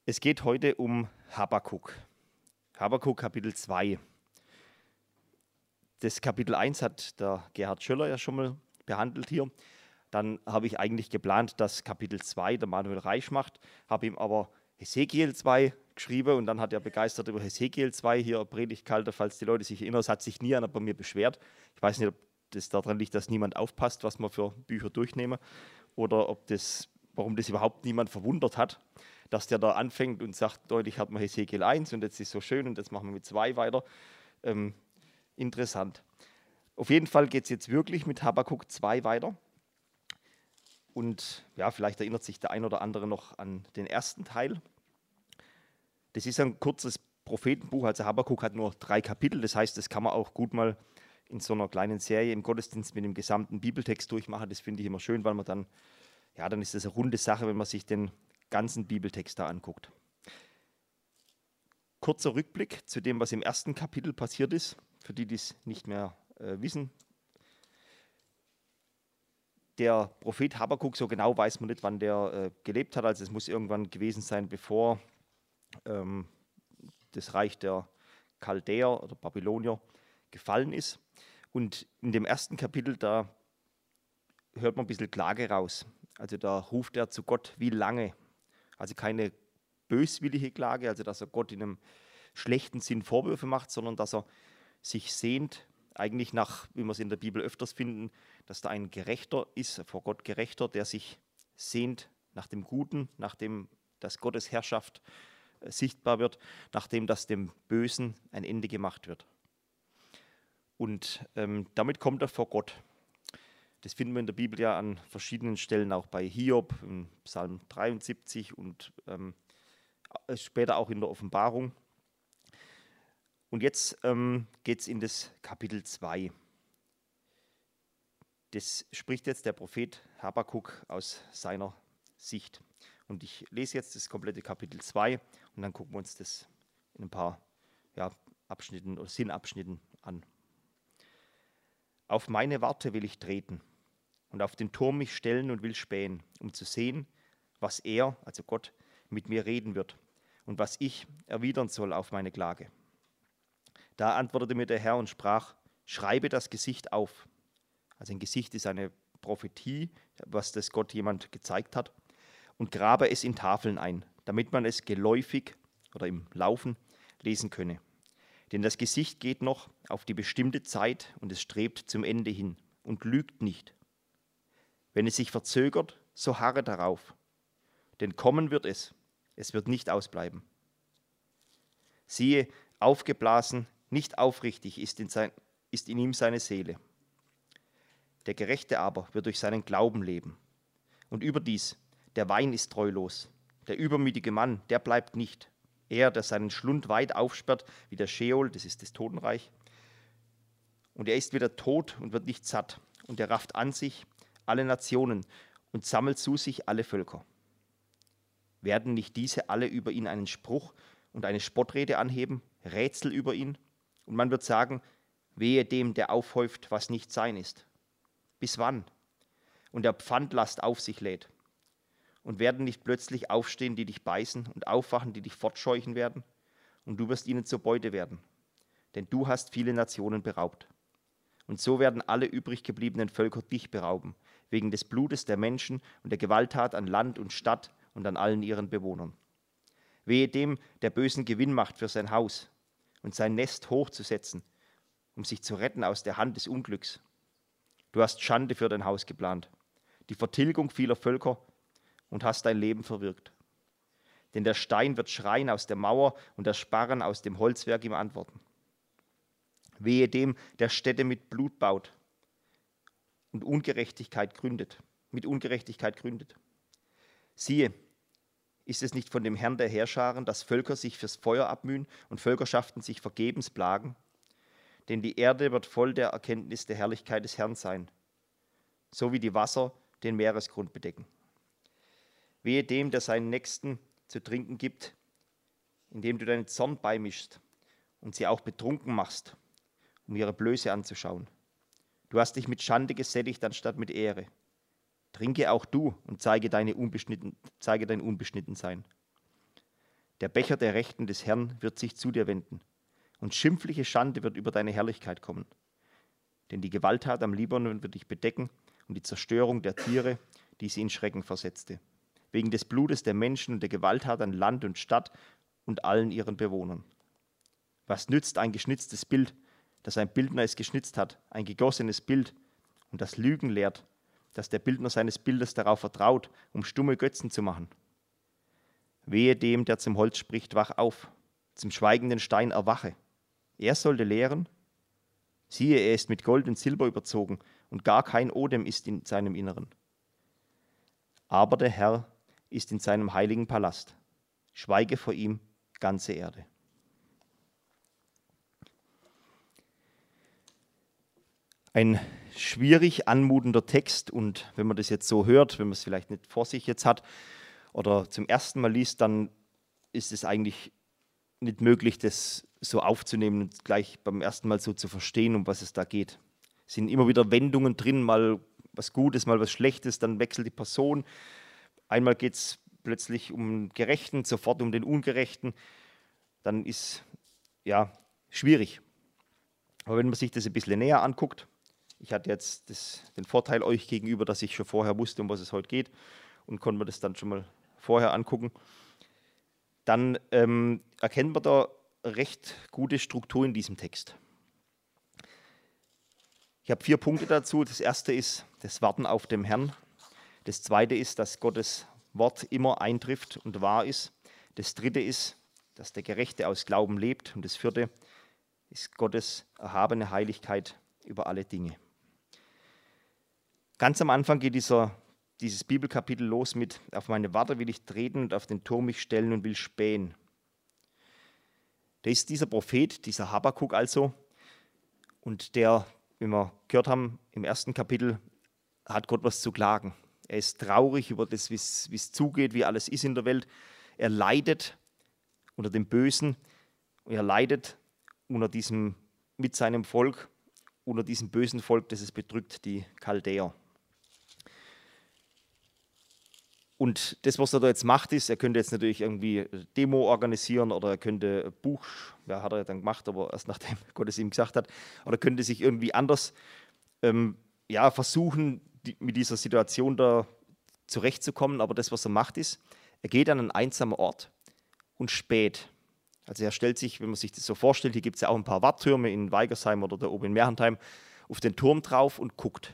Es geht heute um Habakuk. Habakuk Kapitel 2. Das Kapitel 1 hat der Gerhard Schöller ja schon mal behandelt hier. Dann habe ich eigentlich geplant, dass Kapitel 2 der Manuel Reich macht, habe ihm aber Hesekiel 2 geschrieben und dann hat er begeistert über Hesekiel 2 hier Predigt gehalten, falls die Leute sich erinnern. Es hat sich nie einer bei mir beschwert. Ich weiß nicht, ob das daran liegt, dass niemand aufpasst, was wir für Bücher durchnehmen oder warum das überhaupt niemand verwundert hat, dass der da anfängt und sagt, deutlich hat man Hesekiel 1 und jetzt ist so schön und jetzt machen wir mit 2 weiter. Interessant. Auf jeden Fall geht es jetzt wirklich mit Habakuk 2 weiter. Und ja, vielleicht erinnert sich der ein oder andere noch an den ersten Teil. Das ist ein kurzes Prophetenbuch, also Habakuk hat nur 3 Kapitel, das heißt, das kann man auch gut mal in so einer kleinen Serie im Gottesdienst mit dem gesamten Bibeltext durchmachen. Das finde ich immer schön, weil man dann ist das eine runde Sache, wenn man sich den ganzen Bibeltext da anguckt. Kurzer Rückblick zu dem, was im ersten Kapitel passiert ist, für die, die es nicht mehr wissen. Der Prophet Habakuk, so genau weiß man nicht, wann der gelebt hat, also es muss irgendwann gewesen sein, bevor das Reich der Chaldäer oder Babylonier gefallen ist. Und in dem ersten Kapitel, da hört man ein bisschen Klage raus. Also da ruft er zu Gott, wie lange? Also keine böswillige Klage, also dass er Gott in einem schlechten Sinn Vorwürfe macht, sondern dass er sich sehnt, eigentlich nach, wie wir es in der Bibel öfters finden, dass da ein Gerechter ist, vor Gott Gerechter, der sich sehnt nach dem Guten, nachdem dass Gottes Herrschaft sichtbar wird, nachdem dass dem Bösen ein Ende gemacht wird. Und damit kommt er vor Gott. Das finden wir in der Bibel ja an verschiedenen Stellen, auch bei Hiob, im Psalm 73 und später auch in der Offenbarung. Und jetzt geht es in das Kapitel 2. Das spricht jetzt der Prophet Habakuk aus seiner Sicht. Und ich lese jetzt das komplette Kapitel 2 und dann gucken wir uns das in ein paar Abschnitten oder Sinnabschnitten an. Auf meine Warte will ich treten und auf den Turm mich stellen und will spähen, um zu sehen, was er, also Gott, mit mir reden wird und was ich erwidern soll auf meine Klage. Da antwortete mir der Herr und sprach, schreibe das Gesicht auf. Also ein Gesicht ist eine Prophetie, was das Gott jemand gezeigt hat, und grabe es in Tafeln ein, damit man es geläufig oder im Laufen lesen könne. Denn das Gesicht geht noch auf die bestimmte Zeit und es strebt zum Ende hin und lügt nicht. Wenn es sich verzögert, so harre darauf, denn kommen wird es wird nicht ausbleiben. Siehe, aufgeblasen, nicht aufrichtig ist in ihm seine Seele. Der Gerechte aber wird durch seinen Glauben leben. Und überdies, der Wein ist treulos. Der übermütige Mann, der bleibt nicht. Er, der seinen Schlund weit aufsperrt, wie der Scheol, das ist das Totenreich. Und er ist wieder tot und wird nicht satt. Und er rafft an sich alle Nationen und sammelt zu sich alle Völker. Werden nicht diese alle über ihn einen Spruch und eine Spottrede anheben, Rätsel über ihn? Und man wird sagen, wehe dem, der aufhäuft, was nicht sein ist. Bis wann? Und der Pfandlast auf sich lädt. Und werden nicht plötzlich aufstehen, die dich beißen, und aufwachen, die dich fortscheuchen werden? Und du wirst ihnen zur Beute werden. Denn du hast viele Nationen beraubt. Und so werden alle übrig gebliebenen Völker dich berauben, wegen des Blutes der Menschen und der Gewalttat an Land und Stadt und an allen ihren Bewohnern. Wehe dem, der bösen Gewinn macht für sein Haus und sein Nest hochzusetzen, um sich zu retten aus der Hand des Unglücks. Du hast Schande für dein Haus geplant, die Vertilgung vieler Völker und hast dein Leben verwirkt. Denn der Stein wird schreien aus der Mauer und der Sparren aus dem Holzwerk ihm antworten. Wehe dem, der Städte mit Blut baut und mit Ungerechtigkeit gründet. Siehe, ist es nicht von dem Herrn der Heerscharen, dass Völker sich fürs Feuer abmühen und Völkerschaften sich vergebens plagen? Denn die Erde wird voll der Erkenntnis der Herrlichkeit des Herrn sein, so wie die Wasser den Meeresgrund bedecken. Wehe dem, der seinen Nächsten zu trinken gibt, indem du deinen Zorn beimischst und sie auch betrunken machst, um ihre Blöße anzuschauen. Du hast dich mit Schande gesättigt, anstatt mit Ehre. Trinke auch du und zeige dein Unbeschnittensein. Der Becher der Rechten des Herrn wird sich zu dir wenden, und schimpfliche Schande wird über deine Herrlichkeit kommen. Denn die Gewalttat am Libanon wird dich bedecken und die Zerstörung der Tiere, die sie in Schrecken versetzte. Wegen des Blutes der Menschen und der Gewalttat an Land und Stadt und allen ihren Bewohnern. Was nützt ein geschnitztes Bild, das ein Bildner es geschnitzt hat, ein gegossenes Bild, und das Lügen lehrt, dass der Bildner seines Bildes darauf vertraut, um stumme Götzen zu machen? Wehe dem, der zum Holz spricht, wach auf, zum schweigenden Stein erwache. Er sollte lehren, siehe, er ist mit Gold und Silber überzogen, und gar kein Odem ist in seinem Inneren. Aber der Herr ist in seinem heiligen Palast. Schweige vor ihm, ganze Erde. Ein schwierig anmutender Text, und wenn man das jetzt so hört, wenn man es vielleicht nicht vor sich jetzt hat oder zum ersten Mal liest, dann ist es eigentlich nicht möglich, das so aufzunehmen und gleich beim ersten Mal so zu verstehen, um was es da geht. Es sind immer wieder Wendungen drin, mal was Gutes, mal was Schlechtes, dann wechselt die Person. Einmal geht es plötzlich um den Gerechten, sofort um den Ungerechten. Dann ist ja schwierig. Aber wenn man sich das ein bisschen näher anguckt, ich hatte jetzt den Vorteil euch gegenüber, dass ich schon vorher wusste, um was es heute geht, und konnte mir das dann schon mal vorher angucken, dann erkennt man da recht gute Struktur in diesem Text. Ich habe 4 Punkte dazu. Das erste ist das Warten auf den Herrn. Das zweite ist, dass Gottes Wort immer eintrifft und wahr ist. Das dritte ist, dass der Gerechte aus Glauben lebt. Und das vierte ist Gottes erhabene Heiligkeit über alle Dinge. Ganz am Anfang geht dieses Bibelkapitel los mit: Auf meine Warte will ich treten und auf den Turm mich stellen und will spähen. Da ist dieser Prophet, dieser Habakuk also, und der, wie wir gehört haben im ersten Kapitel, hat Gott was zu klagen. Er ist traurig über das, wie es zugeht, wie alles ist in der Welt. Er leidet unter dem Bösen, er leidet mit seinem Volk, unter diesem bösen Volk, das es bedrückt, die Chaldäer. Und das, was er da jetzt macht, ist, er könnte jetzt natürlich irgendwie Demo organisieren oder er könnte ein Buch, ja, hat er dann gemacht, aber erst nachdem Gott es ihm gesagt hat, oder könnte sich irgendwie anders versuchen, mit dieser Situation da zurechtzukommen. Aber das, was er macht, ist, er geht an einen einsamen Ort und späht. Also er stellt sich, wenn man sich das so vorstellt, hier gibt es ja auch ein paar Warttürme in Weigersheim oder da oben in Mergentheim, auf den Turm drauf und guckt.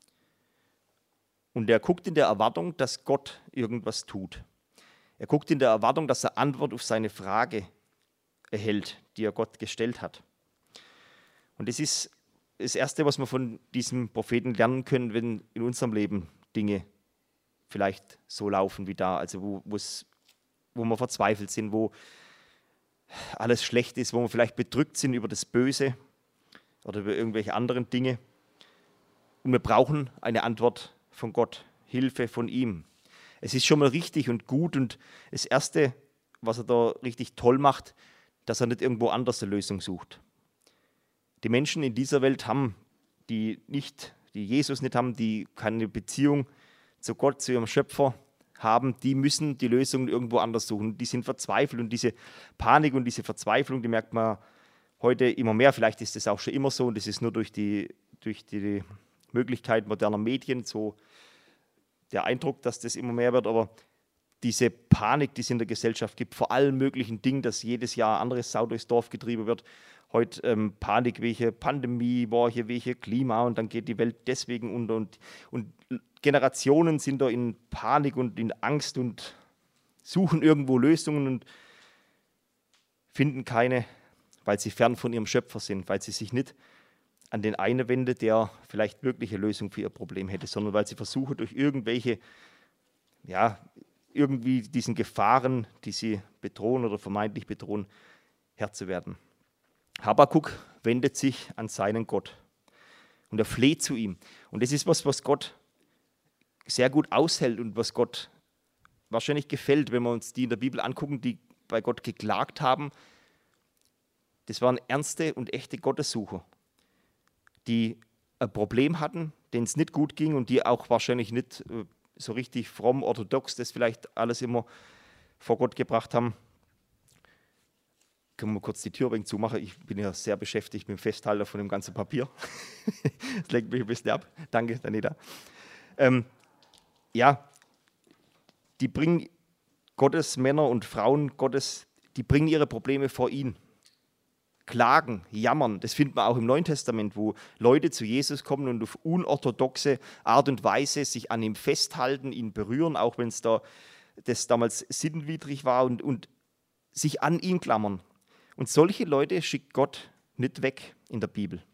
Und er guckt in der Erwartung, dass Gott irgendwas tut. Er guckt in der Erwartung, dass er Antwort auf seine Frage erhält, die er Gott gestellt hat. Und das ist das Erste, was wir von diesem Propheten lernen können, wenn in unserem Leben Dinge vielleicht so laufen wie da, also wo wir verzweifelt sind, wo alles schlecht ist, wo wir vielleicht bedrückt sind über das Böse oder über irgendwelche anderen Dinge. Und wir brauchen eine Antwort von Gott, Hilfe von ihm. Es ist schon mal richtig und gut, und das Erste, was er da richtig toll macht, dass er nicht irgendwo anders eine Lösung sucht. Die Menschen in dieser Welt die Jesus nicht haben, die keine Beziehung zu Gott, zu ihrem Schöpfer haben, die müssen die Lösung irgendwo anders suchen. Die sind verzweifelt, und diese Panik und diese Verzweiflung, die merkt man heute immer mehr. Vielleicht ist das auch schon immer so, und das ist nur durch die Möglichkeit moderner Medien so der Eindruck, dass das immer mehr wird. Aber diese Panik, die es in der Gesellschaft gibt, vor allen möglichen Dingen, dass jedes Jahr ein anderes Sau durchs Dorf getrieben wird. Heute Panik, welche Pandemie, hier welche Klima, und dann geht die Welt deswegen unter. Und Generationen sind da in Panik und in Angst und suchen irgendwo Lösungen und finden keine, weil sie fern von ihrem Schöpfer sind, weil sie sich nicht an den einen wenden, der vielleicht wirklich eine Lösung für ihr Problem hätte, sondern weil sie versuchen, durch irgendwie diesen Gefahren, die sie bedrohen oder vermeintlich bedrohen, Herr zu werden. Habakuk wendet sich an seinen Gott und er fleht zu ihm. Und das ist was Gott sehr gut aushält und was Gott wahrscheinlich gefällt, wenn wir uns die in der Bibel angucken, die bei Gott geklagt haben. Das waren ernste und echte Gottessucher, die ein Problem hatten, denen es nicht gut ging und die auch wahrscheinlich nicht so richtig fromm, orthodox das vielleicht alles immer vor Gott gebracht haben. Können wir kurz die Tür ein wenig zumachen? Ich bin ja sehr beschäftigt mit dem Festhalten von dem ganzen Papier. Das lenkt mich ein bisschen ab. Danke, Danita. Ja, die bringen Gottes Männer und Frauen Gottes, die bringen ihre Probleme vor ihn. Klagen, jammern, das findet man auch im Neuen Testament, wo Leute zu Jesus kommen und auf unorthodoxe Art und Weise sich an ihm festhalten, ihn berühren, auch wenn es das damals sinnwidrig war und sich an ihn klammern. Und solche Leute schickt Gott nicht weg in der Bibel.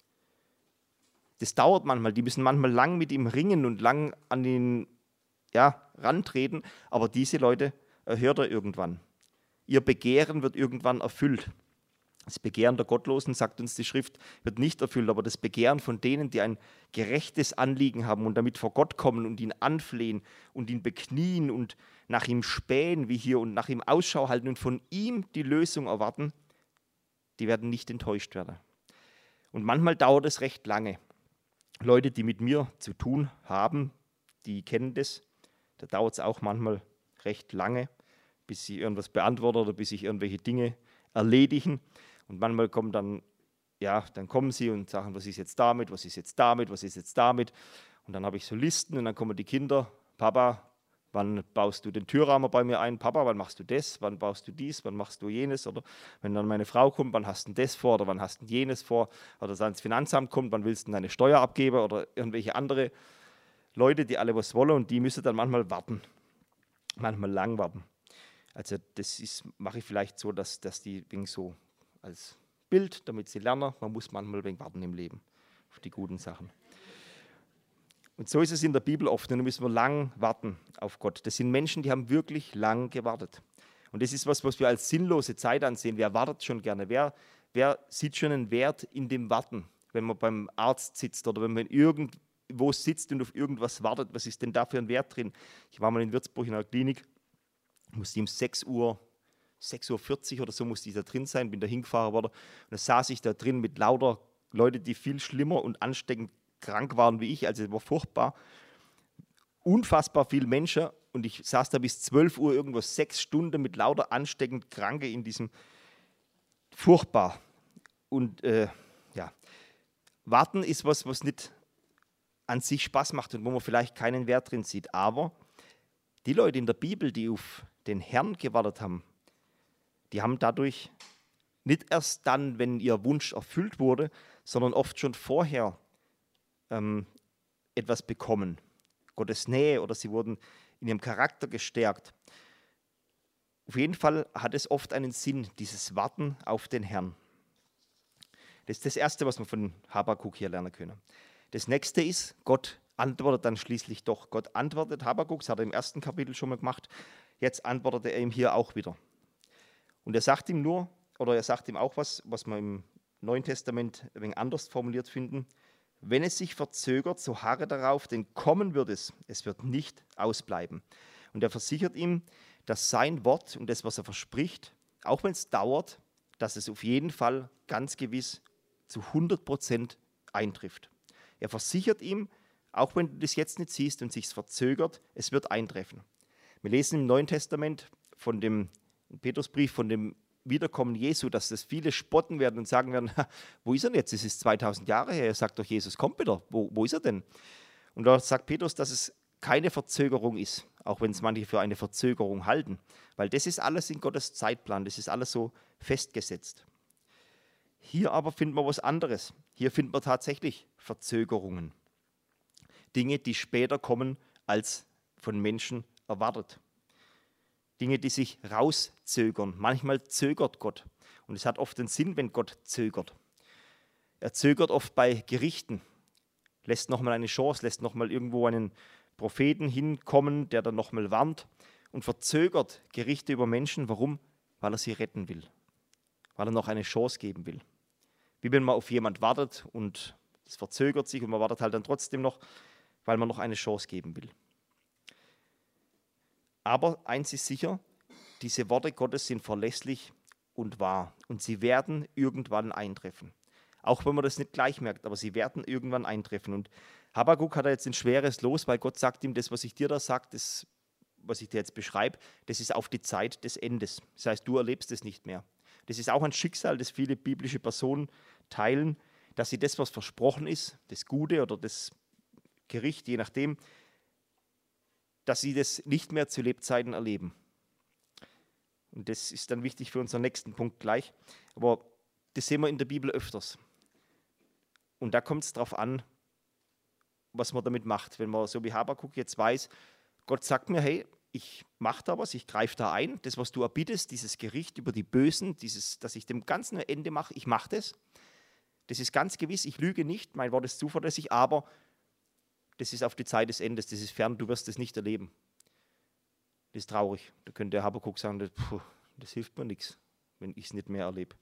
Das dauert manchmal, die müssen manchmal lang mit ihm ringen und lang an ihn rantreten, aber diese Leute hört er irgendwann. Ihr Begehren wird irgendwann erfüllt. Das Begehren der Gottlosen, sagt uns die Schrift, wird nicht erfüllt, aber das Begehren von denen, die ein gerechtes Anliegen haben und damit vor Gott kommen und ihn anflehen und ihn beknien und nach ihm spähen, wie hier, und nach ihm Ausschau halten und von ihm die Lösung erwarten, die werden nicht enttäuscht werden. Und manchmal dauert es recht lange. Leute, die mit mir zu tun haben, die kennen das. Da dauert es auch manchmal recht lange, bis sie irgendwas beantworten oder bis sich irgendwelche Dinge erledigen. Und manchmal kommen dann kommen sie und sagen, was ist jetzt damit, was ist jetzt damit, was ist jetzt damit. Und dann habe ich so Listen und dann kommen die Kinder, Papa, wann baust du den Türrahmen bei mir ein? Papa, wann machst du das? Wann baust du dies? Wann machst du jenes? Oder wenn dann meine Frau kommt, wann hast du das vor? Oder wann hast du jenes vor? Oder dann das Finanzamt kommt, wann willst du deine Steuer abgeben? Oder irgendwelche andere Leute, die alle was wollen, und die müssen dann manchmal warten. Manchmal lang warten. Also das mache ich vielleicht so, dass die wegen so als Bild, damit sie lernen, man muss manchmal wegen warten im Leben auf die guten Sachen. Und so ist es in der Bibel oft, und da müssen wir lang warten auf Gott. Das sind Menschen, die haben wirklich lang gewartet. Und das ist was wir als sinnlose Zeit ansehen. Wer wartet schon gerne? Wer sieht schon einen Wert in dem Warten, wenn man beim Arzt sitzt oder wenn man irgendwo sitzt und auf irgendwas wartet? Was ist denn da für ein Wert drin? Ich war mal in Würzburg in einer Klinik, musste um 6:40 Uhr oder so musste ich da drin sein, bin da hingefahren worden. Und da saß ich da drin mit lauter Leuten, die viel schlimmer und ansteckend krank waren wie ich, also es war furchtbar. Unfassbar viele Menschen, und ich saß da bis 12 Uhr irgendwo 6 Stunden mit lauter ansteckend Kranke in diesem, furchtbar. Und warten ist was nicht an sich Spaß macht und wo man vielleicht keinen Wert drin sieht. Aber die Leute in der Bibel, die auf den Herrn gewartet haben, die haben dadurch nicht erst dann, wenn ihr Wunsch erfüllt wurde, sondern oft schon vorher etwas bekommen. Gottes Nähe, oder sie wurden in ihrem Charakter gestärkt. Auf jeden Fall hat es oft einen Sinn, dieses Warten auf den Herrn. Das ist das Erste, was wir von Habakuk hier lernen können. Das Nächste ist, Gott antwortet dann schließlich doch. Gott antwortet Habakuk, das hat er im ersten Kapitel schon mal gemacht, jetzt antwortet er ihm hier auch wieder. Und er sagt ihm auch was wir im Neuen Testament ein wenig anders formuliert finden. Wenn es sich verzögert, so harre darauf, denn kommen wird es wird nicht ausbleiben. Und er versichert ihm, dass sein Wort und das, was er verspricht, auch wenn es dauert, dass es auf jeden Fall ganz gewiss zu 100% eintrifft. Er versichert ihm, auch wenn du das jetzt nicht siehst und sich verzögert, es wird eintreffen. Wir lesen im Neuen Testament von dem Petrusbrief von dem Wiederkommen Jesu, dass das viele spotten werden und sagen werden, wo ist er denn jetzt? Es ist 2000 Jahre her, er sagt doch, Jesus kommt wieder. Wo ist er denn? Und da sagt Petrus, dass es keine Verzögerung ist, auch wenn es manche für eine Verzögerung halten, weil das ist alles in Gottes Zeitplan, das ist alles so festgesetzt. Hier aber finden wir was anderes. Hier finden wir tatsächlich Verzögerungen. Dinge, die später kommen, als von Menschen erwartet. Dinge, die sich rauszögern. Manchmal zögert Gott. Und es hat oft den Sinn, wenn Gott zögert. Er zögert oft bei Gerichten, lässt nochmal eine Chance, lässt nochmal irgendwo einen Propheten hinkommen, der dann nochmal warnt und verzögert Gerichte über Menschen. Warum? Weil er sie retten will. Weil er noch eine Chance geben will. Wie wenn man auf jemand wartet und es verzögert sich und man wartet halt dann trotzdem noch, weil man noch eine Chance geben will. Aber eins ist sicher, diese Worte Gottes sind verlässlich und wahr und sie werden irgendwann eintreffen. Auch wenn man das nicht gleich merkt, aber sie werden irgendwann eintreffen. Und Habakuk hat jetzt ein schweres Los, weil Gott sagt ihm, das, was ich dir da sage, das, was ich dir jetzt beschreibe, das ist auf die Zeit des Endes. Das heißt, du erlebst es nicht mehr. Das ist auch ein Schicksal, das viele biblische Personen teilen, dass sie das, was versprochen ist, das Gute oder das Gericht, je nachdem, dass sie das nicht mehr zu Lebzeiten erleben. Und das ist dann wichtig für unseren nächsten Punkt gleich. Aber das sehen wir in der Bibel öfters. Und da kommt es darauf an, was man damit macht. Wenn man so wie Habakuk jetzt weiß, Gott sagt mir, hey, ich mache da was, ich greife da ein. Das, was du erbittest, dieses Gericht über die Bösen, dass ich dem Ganzen ein Ende mache, ich mache das. Das ist ganz gewiss, ich lüge nicht, mein Wort ist zuverlässig, aber das ist auf die Zeit des Endes, das ist fern, du wirst es nicht erleben. Das ist traurig. Da könnte der Habakuk sagen, das hilft mir nichts, wenn ich es nicht mehr erlebe.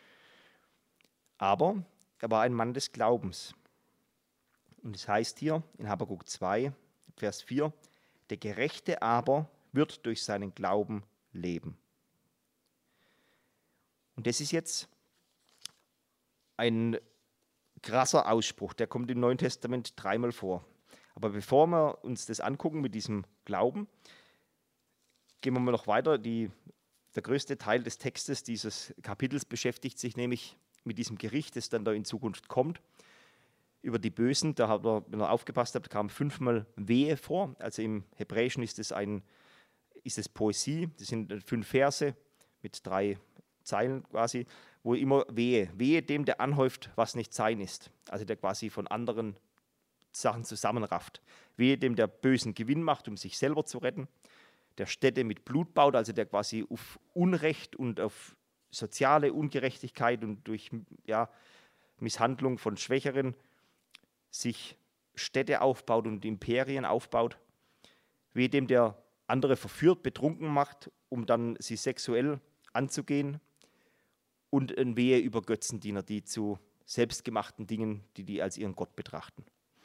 Aber er war ein Mann des Glaubens. Und es heißt hier in Habakuk 2, Vers 4, der Gerechte aber wird durch seinen Glauben leben. Und das ist jetzt ein krasser Ausspruch, der kommt im Neuen Testament 3-mal vor. Aber bevor wir uns das angucken mit diesem Glauben, gehen wir mal noch weiter. Der größte Teil des Textes dieses Kapitels beschäftigt sich nämlich mit diesem Gericht, das dann da in Zukunft kommt, über die Bösen. Da habt ihr, wenn ihr aufgepasst habt, kam 5-mal Wehe vor. Also im Hebräischen ist es Poesie. Das sind 5 Verse mit 3 Zeilen quasi, wo immer Wehe dem, der anhäuft, was nicht sein ist. Also der quasi von anderen Sachen zusammenrafft. Wehe dem, der bösen Gewinn macht, um sich selber zu retten. Der Städte mit Blut baut, also der quasi auf Unrecht und auf soziale Ungerechtigkeit und durch Misshandlung von Schwächeren sich Städte aufbaut und Imperien aufbaut. Wehe dem, der andere verführt, betrunken macht, um dann sie sexuell anzugehen. Und ein Wehe über Götzendiener, die zu selbstgemachten Dingen, die als ihren Gott betrachten.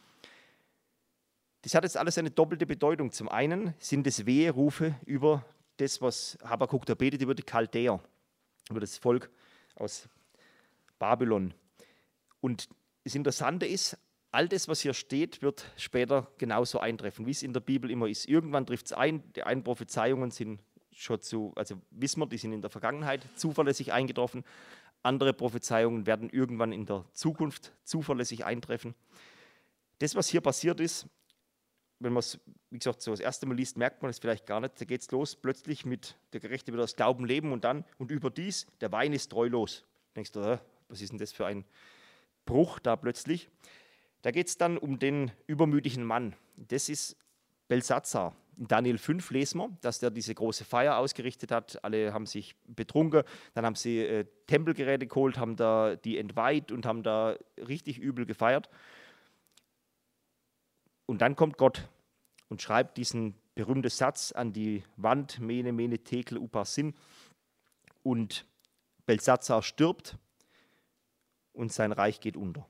Das hat jetzt alles eine doppelte Bedeutung. Zum einen sind es Weherufe über das, was Habakuk da betet, über die Chaldäer, über das Volk aus Babylon. Und das Interessante ist, all das, was hier steht, wird später genauso eintreffen, wie es in der Bibel immer ist. Irgendwann trifft es ein, die einen Prophezeiungen sind wissen wir, die sind in der Vergangenheit zuverlässig eingetroffen. Andere Prophezeiungen werden irgendwann in der Zukunft zuverlässig eintreffen. Das, was hier passiert ist, wenn man es, wie gesagt, so das erste Mal liest, merkt man es vielleicht gar nicht. Da geht es los, plötzlich mit der Gerechte wird aus Glauben leben und überdies, der Wein ist treulos. Denkst du, was ist denn das für ein Bruch da plötzlich? Da geht es dann um den übermütigen Mann. Das ist Belsatzar. In Daniel 5 lesen wir, dass der diese große Feier ausgerichtet hat. Alle haben sich betrunken, dann haben sie Tempelgeräte geholt, haben da die entweiht und haben da richtig übel gefeiert. Und dann kommt Gott und schreibt diesen berühmten Satz an die Wand, Mene, Mene, Tekel, Uparsin. Und Belsatzar stirbt und sein Reich geht unter.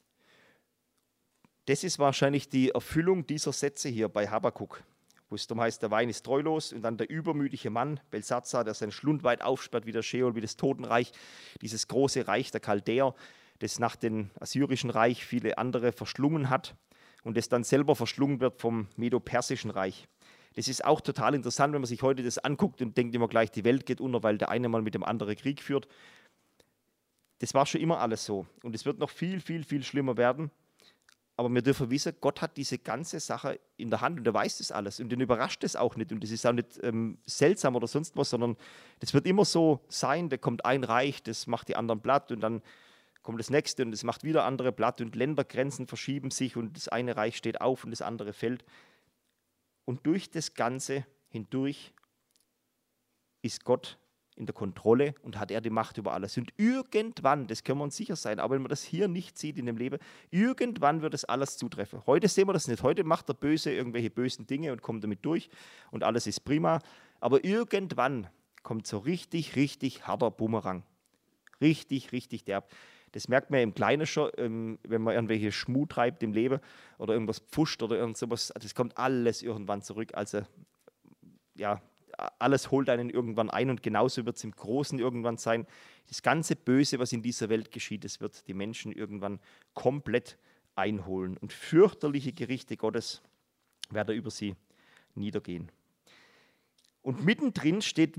Das ist wahrscheinlich die Erfüllung dieser Sätze hier bei Habakuk, wo es darum heißt, der Wein ist treulos und dann der übermütige Mann, Belsatzar, der seinen Schlund weit aufsperrt wie der Scheol, wie das Totenreich, dieses große Reich der Chaldäer, das nach dem assyrischen Reich viele andere verschlungen hat und das dann selber verschlungen wird vom Medo-Persischen Reich. Das ist auch total interessant, wenn man sich heute das anguckt und denkt immer gleich, die Welt geht unter, weil der eine mal mit dem anderen Krieg führt. Das war schon immer alles so und es wird noch viel, viel, viel schlimmer werden. Aber wir dürfen wissen, Gott hat diese ganze Sache in der Hand und er weiß das alles und den überrascht das auch nicht und das ist auch nicht seltsam oder sonst was, sondern das wird immer so sein, da kommt ein Reich, das macht die anderen platt und dann kommt das nächste und das macht wieder andere platt und Ländergrenzen verschieben sich und das eine Reich steht auf und das andere fällt. Und durch das Ganze hindurch ist Gott in der Kontrolle und hat er die Macht über alles. Und irgendwann, das können wir uns sicher sein, aber wenn man das hier nicht sieht in dem Leben, irgendwann wird es alles zutreffen. Heute sehen wir das nicht. Heute macht der Böse irgendwelche bösen Dinge und kommt damit durch und alles ist prima. Aber irgendwann kommt so richtig, richtig harter Bumerang. Richtig, richtig derb. Das merkt man ja im Kleinen schon, wenn man irgendwelche Schmut treibt im Leben oder irgendwas pfuscht oder irgend sowas. Das kommt alles irgendwann zurück. Also, ja, alles holt einen irgendwann ein und genauso wird es im Großen irgendwann sein. Das ganze Böse, was in dieser Welt geschieht, das wird die Menschen irgendwann komplett einholen. Und fürchterliche Gerichte Gottes werden über sie niedergehen. Und mittendrin steht, wie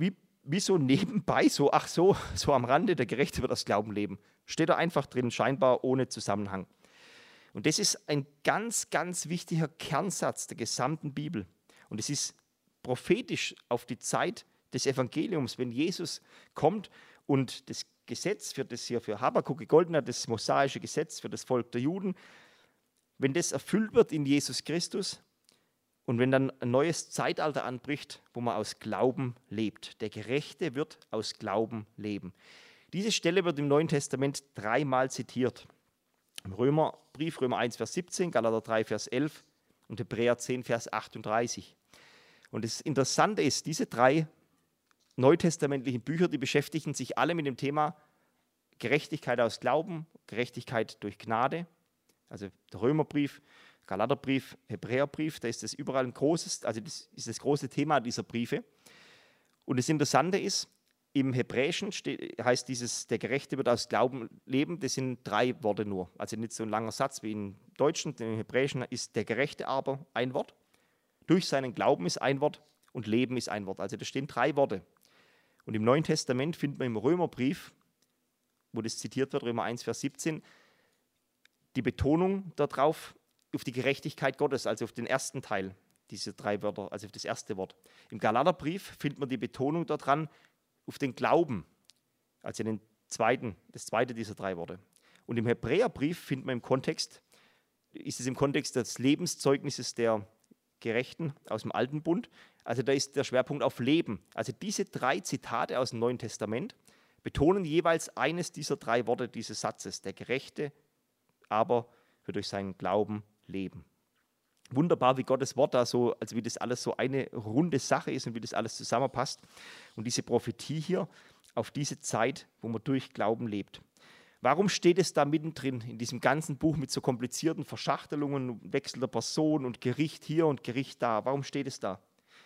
wie so nebenbei, so am Rande, der Gerechte wird aus Glauben leben. Steht da einfach drin, scheinbar ohne Zusammenhang. Und das ist ein ganz, ganz wichtiger Kernsatz der gesamten Bibel. Und es ist prophetisch auf die Zeit des Evangeliums, wenn Jesus kommt und das Gesetz, für das hier für Habakuk gegolten hat, das mosaische Gesetz für das Volk der Juden, wenn das erfüllt wird in Jesus Christus und wenn dann ein neues Zeitalter anbricht, wo man aus Glauben lebt. Der Gerechte wird aus Glauben leben. Diese Stelle wird im Neuen Testament 3-mal zitiert. Im Römerbrief, Römer 1, Vers 17, Galater 3, Vers 11 und Hebräer 10, Vers 38. Und das Interessante ist, diese 3 neutestamentlichen Bücher, die beschäftigen sich alle mit dem Thema Gerechtigkeit aus Glauben, Gerechtigkeit durch Gnade. Also der Römerbrief, Galaterbrief, Hebräerbrief, da ist das überall ein großes, also das ist das große Thema dieser Briefe. Und das Interessante ist, im Hebräischen heißt dieses, der Gerechte wird aus Glauben leben, das sind 3 Worte nur. Also nicht so ein langer Satz wie im Deutschen, im Hebräischen ist der Gerechte aber ein Wort. Durch seinen Glauben ist ein Wort und Leben ist ein Wort. Also da stehen 3 Worte. Und im Neuen Testament findet man im Römerbrief, wo das zitiert wird, Römer 1, Vers 17, die Betonung darauf, auf die Gerechtigkeit Gottes, also auf den ersten Teil, diese 3 Wörter, also auf das erste Wort. Im Galaterbrief findet man die Betonung daran, auf den Glauben, also das zweite dieser 3 Worte. Und im Hebräerbrief findet man ist es im Kontext des Lebenszeugnisses der Gerechten aus dem Alten Bund. Also da ist der Schwerpunkt auf Leben. Also diese 3 Zitate aus dem Neuen Testament betonen jeweils eines dieser 3 Worte dieses Satzes. Der Gerechte aber wird durch seinen Glauben leben. Wunderbar, wie Gottes Wort da so, also wie das alles so eine runde Sache ist und wie das alles zusammenpasst. Und diese Prophetie hier auf diese Zeit, wo man durch Glauben lebt. Warum steht es da mittendrin in diesem ganzen Buch mit so komplizierten Verschachtelungen, Wechsel der Person und Gericht hier und Gericht da? Warum steht es da?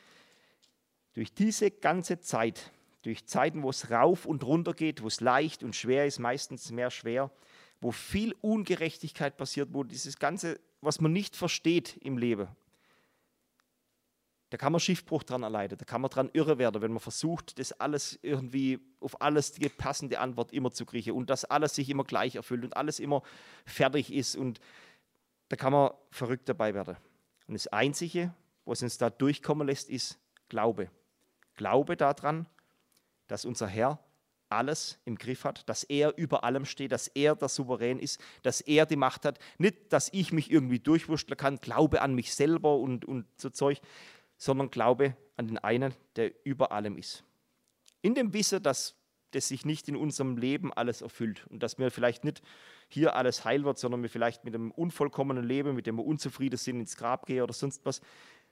Durch diese ganze Zeit, durch Zeiten, wo es rauf und runter geht, wo es leicht und schwer ist, meistens mehr schwer, wo viel Ungerechtigkeit passiert, wo dieses Ganze, was man nicht versteht im Leben, da kann man Schiffbruch dran erleiden, da kann man dran irre werden, wenn man versucht, das alles irgendwie auf alles die passende Antwort immer zu kriegen und dass alles sich immer gleich erfüllt und alles immer fertig ist und da kann man verrückt dabei werden. Und das Einzige, was uns da durchkommen lässt, ist Glaube. Glaube daran, dass unser Herr alles im Griff hat, dass er über allem steht, dass er der Souverän ist, dass er die Macht hat. Nicht, dass ich mich irgendwie durchwurschteln kann, Glaube an mich selber und so Zeug, sondern Glaube an den einen, der über allem ist. In dem Wissen, dass das sich nicht in unserem Leben alles erfüllt und dass mir vielleicht nicht hier alles heil wird, sondern wir vielleicht mit einem unvollkommenen Leben, mit dem wir unzufrieden sind, ins Grab gehen oder sonst was.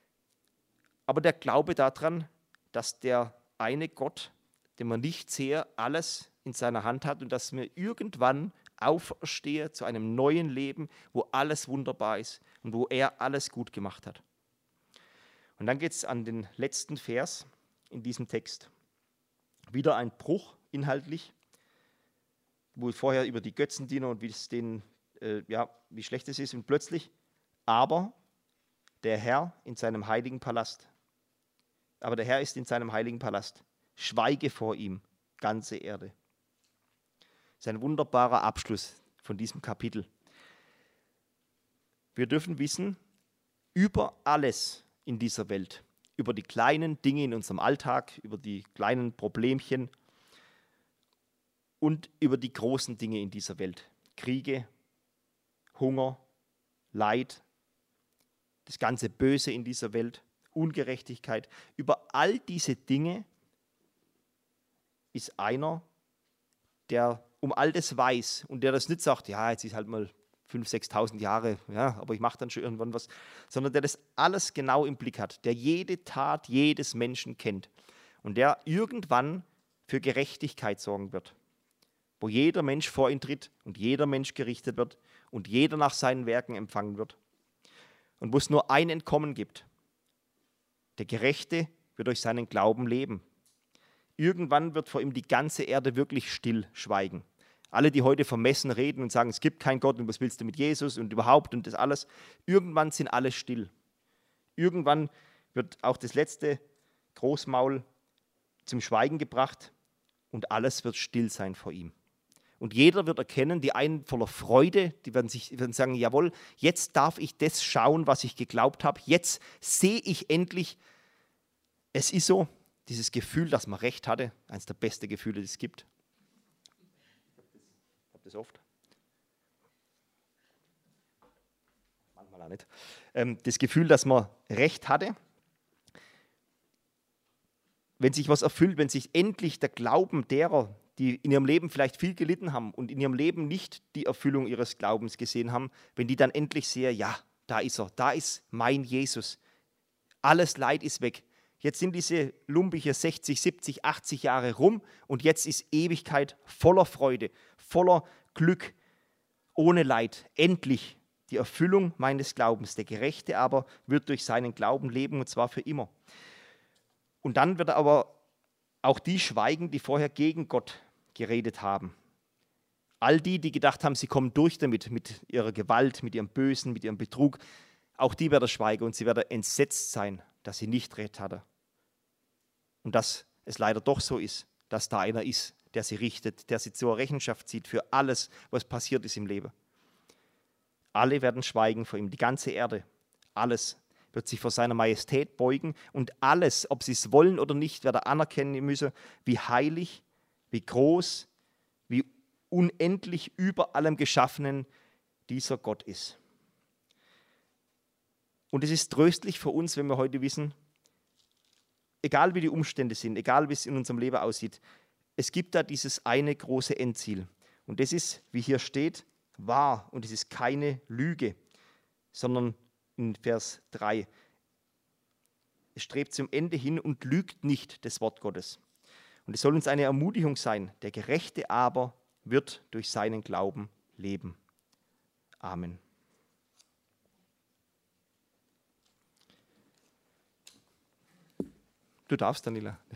Aber der Glaube daran, dass der eine Gott, den man nicht sehe, alles in seiner Hand hat und dass wir irgendwann auferstehe zu einem neuen Leben, wo alles wunderbar ist und wo er alles gut gemacht hat. Und dann geht es an den letzten Vers in diesem Text. Wieder ein Bruch inhaltlich, wo vorher über die Götzendiener und wie schlecht es ist und plötzlich, aber der Herr in seinem heiligen Palast. Aber der Herr ist in seinem heiligen Palast. Schweige vor ihm, ganze Erde. Das ist ein wunderbarer Abschluss von diesem Kapitel. Wir dürfen wissen, über alles in dieser Welt, über die kleinen Dinge in unserem Alltag, über die kleinen Problemchen und über die großen Dinge in dieser Welt. Kriege, Hunger, Leid, das ganze Böse in dieser Welt, Ungerechtigkeit. Über all diese Dinge ist einer, der um all das weiß und der das nicht sagt, ja, jetzt ist halt mal 5.000, 6.000 Jahre, ja, aber ich mache dann schon irgendwann was, sondern der das alles genau im Blick hat, der jede Tat jedes Menschen kennt und der irgendwann für Gerechtigkeit sorgen wird, wo jeder Mensch vor ihn tritt und jeder Mensch gerichtet wird und jeder nach seinen Werken empfangen wird und wo es nur ein Entkommen gibt. Der Gerechte wird durch seinen Glauben leben. Irgendwann wird vor ihm die ganze Erde wirklich still schweigen. Alle, die heute vermessen reden und sagen, es gibt keinen Gott und was willst du mit Jesus und überhaupt und das alles, irgendwann sind alle still. Irgendwann wird auch das letzte Großmaul zum Schweigen gebracht und alles wird still sein vor ihm. Und jeder wird erkennen, die einen voller Freude, die werden sagen, jawohl, jetzt darf ich das schauen, was ich geglaubt habe. Jetzt sehe ich endlich, es ist so, dieses Gefühl, dass man recht hatte, eines der besten Gefühle, die es gibt. Ich habe das oft. Manchmal auch nicht. Das Gefühl, dass man recht hatte. Wenn sich was erfüllt, wenn sich endlich der Glauben derer, die in ihrem Leben vielleicht viel gelitten haben und in ihrem Leben nicht die Erfüllung ihres Glaubens gesehen haben, wenn die dann endlich sehen, ja, da ist er, da ist mein Jesus. Alles Leid ist weg. Jetzt sind diese lumpige 60, 70, 80 Jahre rum und jetzt ist Ewigkeit voller Freude, voller Glück, ohne Leid. Endlich die Erfüllung meines Glaubens. Der Gerechte aber wird durch seinen Glauben leben und zwar für immer. Und dann wird er aber auch die schweigen, die vorher gegen Gott geredet haben. All die, die gedacht haben, sie kommen durch damit, mit ihrer Gewalt, mit ihrem Bösen, mit ihrem Betrug, auch die werden schweigen und sie werden entsetzt sein, dass sie nicht recht hatten. Und dass es leider doch so ist, dass da einer ist, der sie richtet, der sie zur Rechenschaft zieht für alles, was passiert ist im Leben. Alle werden schweigen vor ihm, die ganze Erde, alles wird sich vor seiner Majestät beugen und alles, ob sie es wollen oder nicht, wird er anerkennen müssen, wie heilig, wie groß, wie unendlich über allem Geschaffenen dieser Gott ist. Und es ist tröstlich für uns, wenn wir heute wissen, egal wie die Umstände sind, egal wie es in unserem Leben aussieht, es gibt da dieses eine große Endziel. Und das ist, wie hier steht, wahr und es ist keine Lüge, sondern in Vers 3. Es strebt zum Ende hin und lügt nicht, das Wort Gottes. Und es soll uns eine Ermutigung sein. Der Gerechte aber wird durch seinen Glauben leben. Amen. Du darfst, Daniela.